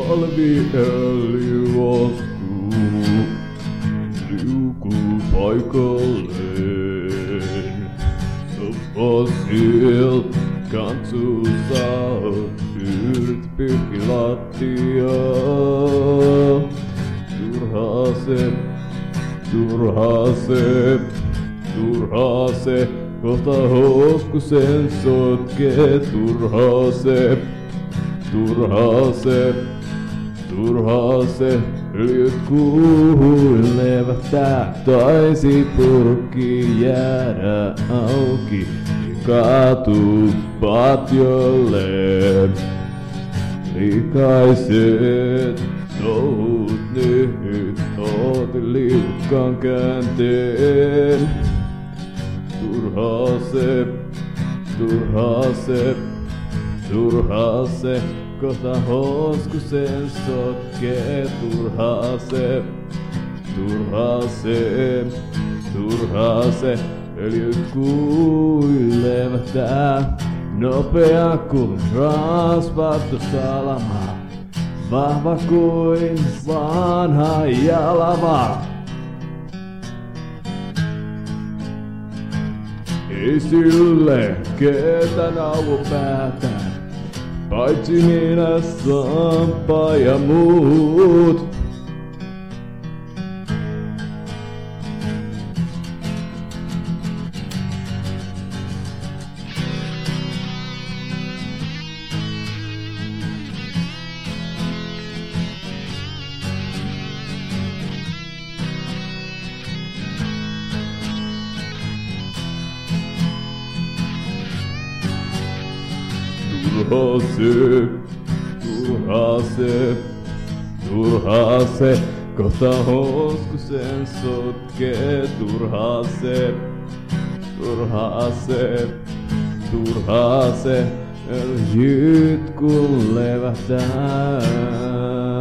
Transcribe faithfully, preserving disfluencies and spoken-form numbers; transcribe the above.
talviöljy oskuu, liukuu paikalleen. Fossiil kantsussa yrit pyrki lattiaa. Turhaa se, turhaa se, turhaa se, kohta Hoskosen sotkee. Turhaa se, turhaa se, turhaa se, öljyt kuuhuin levähtää. Taisi purkki jäädä auki ja kaatuu patjolle. Likaiset touhut nyt ootin liukkaan käänteen. Turhaa se, turhaa se, turhaa se, kohta Hoskosen sotkee. Turhaa se, turhaa se, turhaa se, öljyt kuuhuin levähtää. Nopea kuin rasvattu salama, vahva kuin vanha jalava. Ei sille ketä nauvo päätä, paitsi minä, Sampa ja muut. Turhaa se, turhaa se, turhaa se, kohta Hoskosen sotkee. Turhaa se, turhaa se, turhaa se, öljyt kun levähtää.